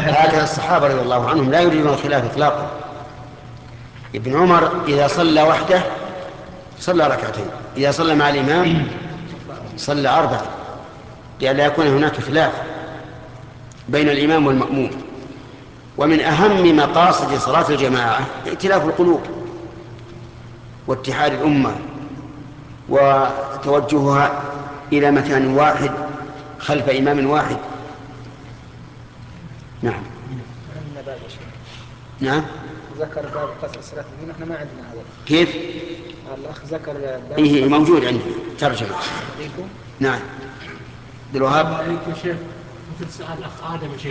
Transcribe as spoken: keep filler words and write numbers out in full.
هكذا الصحابة رضي الله عنهم لا يريدون الخلاف إطلاقا. ابن عمر إذا صلى وحده صلى ركعتين، إذا صلى مع الإمام صلى أربعة، لئلا يكون هناك خلاف بين الإمام والمأموم. ومن أهم مقاصد صلاة الجماعة ائتلاف القلوب واتحاد الأمة وتوجهها إلى مكان واحد خلف إمام واحد. نعم. نعم. ذكر باب قصر الصلاة الدين، احنا ما عندنا هذا. كيف؟ الأخ ذكر باب إيه موجود عندي ترجمة. نعم. عبد الوهاب. عليكم شيخ، مثل سؤال الأخ آدم